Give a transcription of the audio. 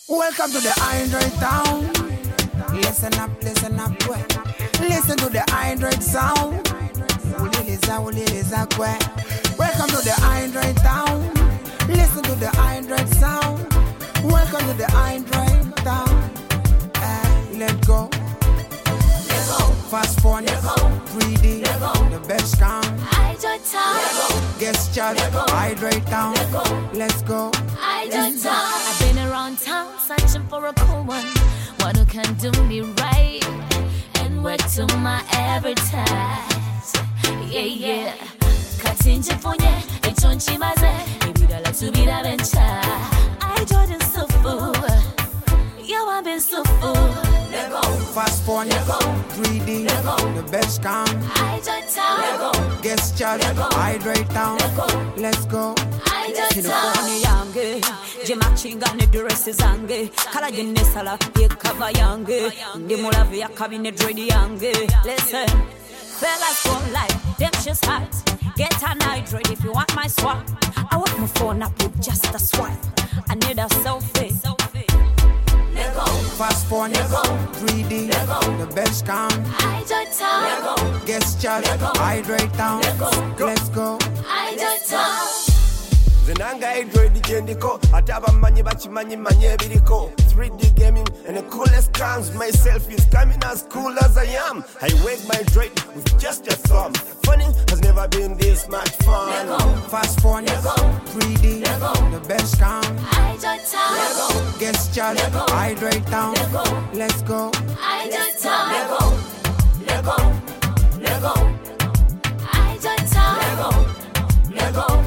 Welcome to the Android town. Listen up, well. Listen to the Android sound. Uliliza, kwe. Welcome to the Android town. Listen to the Android sound. Welcome to the Android town. Let go. Fast phone, 3D, the best count. Android town. Guest chat, Android town. Let's go. Android town. I've been around town searching for a cool one who can do me right and work to my advertise. Yeah. Katinje fonye, ichonchi maze, ibidala tubida bencha. Android is so full. Yo, I've been so full. Fast phone, 3D, the best count. Android town. Guest chat, Android town. Let's go. Android town. Yange, Jemachinga ne dresses zange, Kala Genesala, Yakava Yange, Dimulavi Yakabine Dready Yange. Listen, fellas don't lie, them just hot. Get a night ready if you want my swap. I want my phone up with just a swipe. I need a selfie. Fast phone, 3D, the best count. Android town. Guest chat, Android town. Let's go. Android town. Zenanga Android jendiko ataba manyi bachimanyi manyi ebiriko 3D gaming and the coolest crowns. Myself is coming as cool as I am. I wake my droid with just a thumb. Funny has never been this much fun. Fast phone, 3D, the best count. Android town. Guest chat, Android town. Let's go. Android town. Android town.